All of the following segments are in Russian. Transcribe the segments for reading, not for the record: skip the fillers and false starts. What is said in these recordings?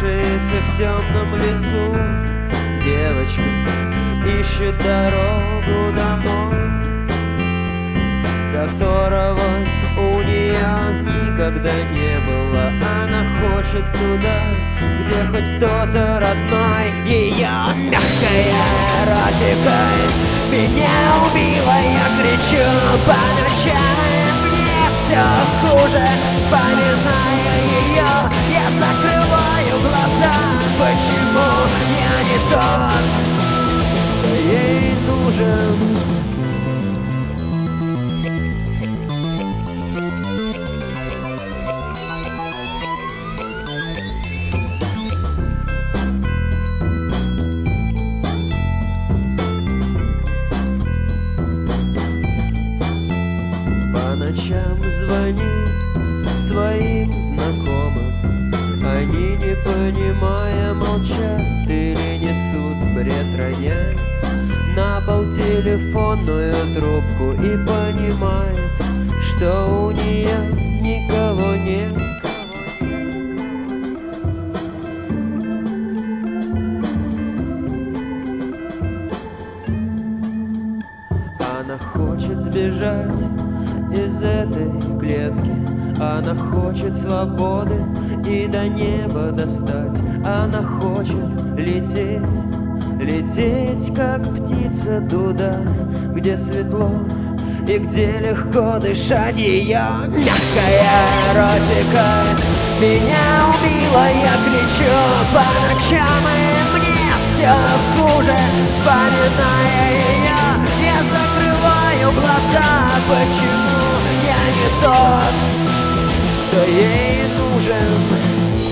затерявшаяся в темном лесу девочка ищет дорогу домой, которого у нее никогда не было. Она хочет туда, где хоть кто-то родной. Ее мягкая эротика меня убила, я кричу по ночам, мне все хуже, вспоминая ее, я закрываю глаза. Почему я не тот, кто ей нужен? По ночам звонит своим знакомым, они, не понимая, молчат или несут бред, роняет на пол телефонную трубку и понимает, что у нее никого нет. Она хочет сбежать из этой клетки, она хочет свободы и до неба достать. Она хочет лететь, лететь, как птица туда, где светло и где легко дышать. Ее мягкая эротика меня убила, я кричу по ночам, и мне все хуже, вспоминая ее, я закрываю глаза. Почему я не тот, кто ей нужен?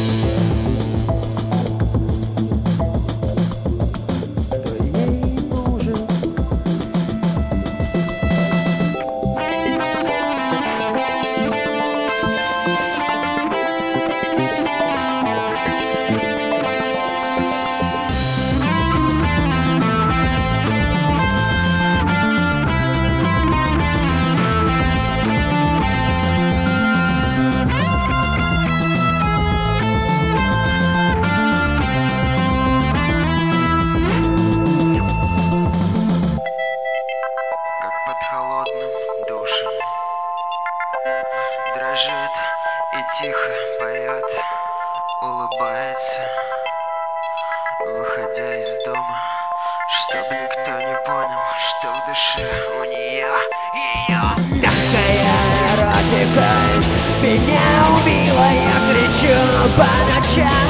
Дрожит и тихо поет, улыбается, выходя из дома, чтоб никто не понял, что в душе у нее. Ее мягкая эротика меня убила, я кричу по ночам,